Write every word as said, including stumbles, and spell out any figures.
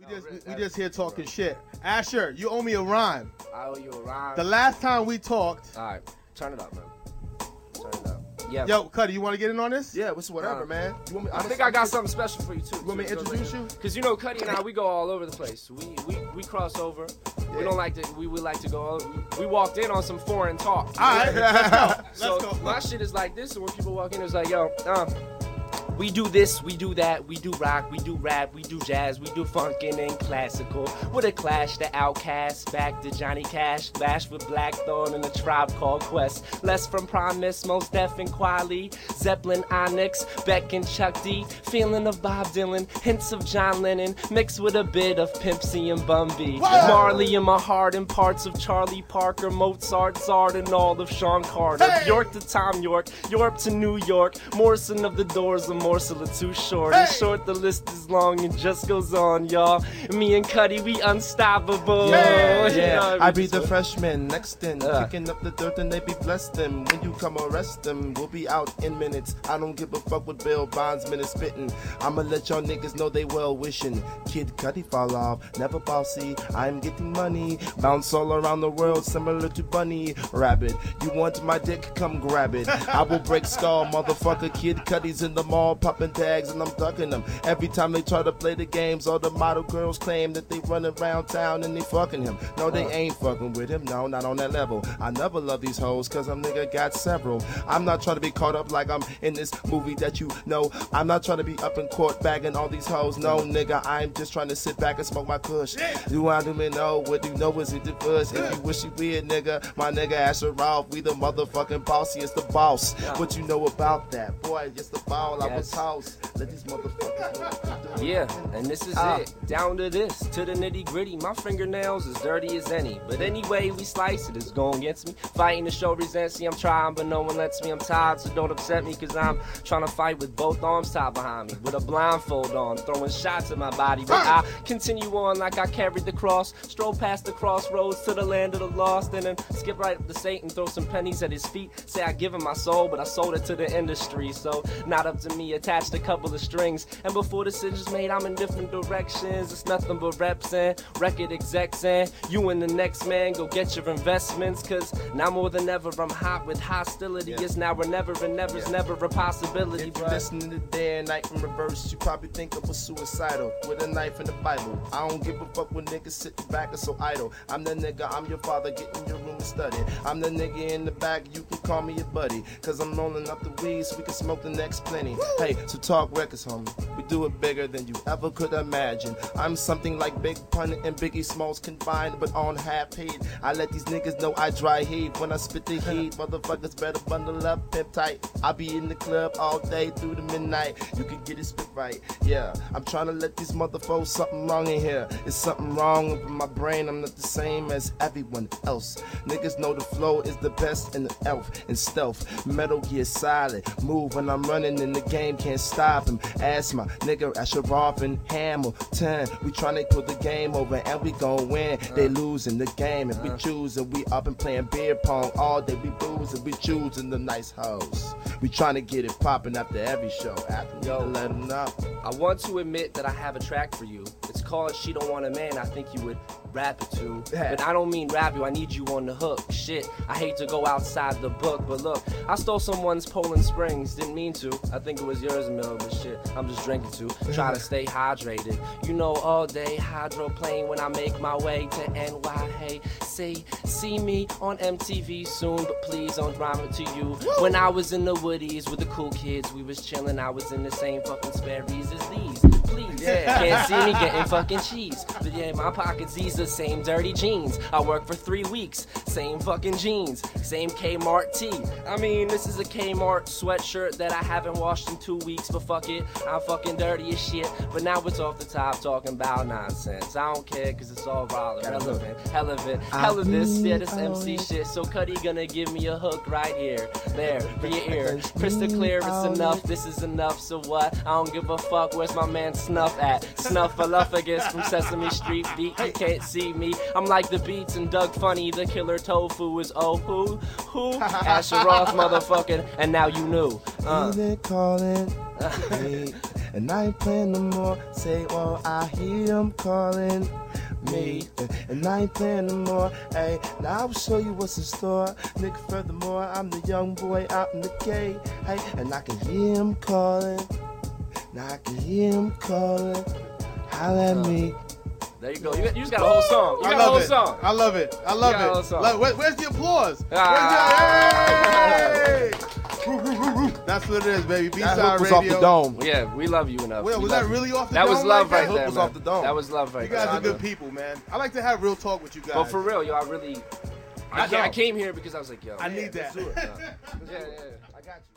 We just we, we just here talking shit. Asher, you owe me a rhyme. I owe you a rhyme. The last time we talked. All right, turn it up, man. Turn it up. Yeah. Yo, Cuddy, you want to get in on this? Yeah, what's whatever, uh, man. You want me, I think I got something special for you too. You want me to introduce you? Because you know, Cuddy and I, we go all over the place. We we, we cross over. Yeah. We don't like to. We would like to go. We walked in on some foreign talk. All right, let's go. So let's go. My shit is like this. So when people walk in, it's like, yo, uh, we do this, we do that, we do rock, we do rap, we do jazz, we do funkin' and classical. With a clash, the Outcast, back to Johnny Cash, Flash with Blackthorn and a Tribe Called Quest. Less from Promise, Most Def and Quali, Zeppelin, Onyx, Beck and Chuck D. Feeling of Bob Dylan, hints of John Lennon, mixed with a bit of Pimp C and Bun B. Marley in my heart and parts of Charlie Parker, Mozart, Zard, and all of Sean Carter. Hey! York to Tom York, Europe to New York, Morrison of the Doors, a morsel of too short. Hey! In short, the list is long and just goes on, y'all. Me and Cuddy, we unstoppable. Yeah, You yeah. know, I we be just the went- freshman next in, Uh. picking up the dirt and they be blessed them. When you come arrest them, we'll be out in minutes. I don't give a fuck what Bill Bondsman is spitting. I'ma let y'all niggas know they well wishing. Kid Cudi fall off, never bossy. I'm getting money, bounce all around the world, similar to Bunny Rabbit. You want my dick? Come grab it. I will break skull, motherfucker. Kid Cudi's in the mall, popping tags, and I'm ducking them. Every time they try to play the games, all the model girls claim that they run around town and they fucking him. No, they ain't fucking with him. No, not on that level. I never love these hoes, cause I'm nigga got several. I'm not trying to be caught up like I'm in this movie that you know. I'm not trying to be up in court bagging all these hoes. No, nigga, I'm just trying to sit back and smoke my kush. Do I do me know? What you know is it the push? If you wish you weird, nigga, my nigga Asher Ralph, we the motherfucking bossy, it's the boss. What you know about that? Boy, just the ball I was Yes. house. Let these motherfuckers know what they're doing. Yeah, and this is Ah. it. Down to this, to the nitty gritty. My fingernails as dirty as any. But anyway, we slice it, it's going against me. Fighting to show resentment, I'm trying, but no one lets me. I'm tired, so don't upset me, cause I'm trying to fight with both arms tied behind me. With a blindfold on, throwing shots at my body. But I continue on like I carried the cross. Stroll past the crossroads to the land of the lost. And then skip right up to Satan, throw some pennies at his feet. Say I give him my soul, but I sold it to the industry. So not up to me, attached a couple of strings. And before the decision's made, I'm in different directions. It's nothing but reps and record execs. And you and the next man go get your investments. Cause now more than ever, I'm hot with hostility. Yeah. It's now or never, and never's Yeah. never a possibility. If you But listen to the day and night in reverse, you probably think I was suicidal with a knife in the Bible. I don't give a fuck when niggas sitting back and so idle. I'm the nigga, I'm your father, get in your room and study. I'm the nigga in the back, you can call me your buddy. Cause I'm rolling up the weed so we can smoke the next plenty. Hey, so talk records, homie. We do it bigger than you ever could imagine. I'm something like Big Pun and Biggie Smalls combined, but on half heat. I let these niggas know I dry heat when I spit the heat. Motherfuckers better bundle up, pimp tight. I be in the club all day through the midnight. You can get it spit right. Yeah, I'm trying to let these motherfuckers something wrong in here. It's something wrong with my brain. I'm not the same as everyone else. Niggas know the flow is the best in the elf and stealth. Metal Gear Solid. Move when I'm running in the game, can't stop him. Ask my nigga Asher Roth and Hamilton. We tryna put the game over and we gon' win. They losing the game and we choosing. We up and playing beer pong all day. We boozing, we choosing the nice hoes. We tryna get it popping after every show. After we Yo. to let them know. I want to admit that I have a track for you. It's called She Don't Want a Man. I think you would rap it to. Yeah. But I don't mean rap you, I need you on the hook. Shit, I hate to go outside the book, but look, I stole someone's Poland Springs. Didn't mean to. I think it was yours, Mill, but shit, I'm just drinking too. Try to stay hydrated. You know, all day hydroplane when I make my way to N Y. Hey, see, see me on M T V soon, but please don't rhyme it to you. When I was in the Woodies with the cool kids, we was chilling. I was in the same fucking Sperry's as these. Please, yeah, can't see me getting fucking cheese. But yeah, my pockets, these the same dirty jeans. I work for three weeks, same fucking jeans, same Kmart tee. I mean, this is a Kmart sweatshirt that I haven't washed in two weeks, but fuck it, I'm fucking dirty as shit. But now it's off the top talking about nonsense. I don't care, cause it's all relevant. Hell of it, hell of this, yeah, this M C shit. So Cuddy gonna give me a hook right here, there, for your ear. Crystal clear, it's enough, this is enough, so what? I don't give a fuck, where's my man Snuff at? Snuffleupagus from Sesame Street beat, you can't see me. I'm like the Beats and Doug Funny, the killer tofu is oh who? Who? Asher Roth, motherfucking, and now you knew. Uh. They call it hate. and I ain't playing no more. Say, oh, I hear him calling me, and I ain't playing no more. Hey, now I will show you what's in store, nigga. Furthermore, I'm the young boy out in the gate. Hey, and I can hear him calling. Now I can hear him calling. Holla at me. There you go. You, you just got a whole song. You I got love a whole it. song. I love it. I love You got a whole it. song. Like, where, where's the applause? Ah. Where's the, hey! Woo, woo, woo, woo. That's what it is, baby. That B-side hook was radio. off the dome. Yeah, we love you enough. Wait, We was love that you. really off the That dome? was love like right that? there, was man. off the dome. That was love right You there. guys are good people, man. I like to have real talk with you guys. But for real, yo, I really, I, I know. I came here because I was like, yo, I need that. Let's do it. yeah, yeah, yeah. I got you.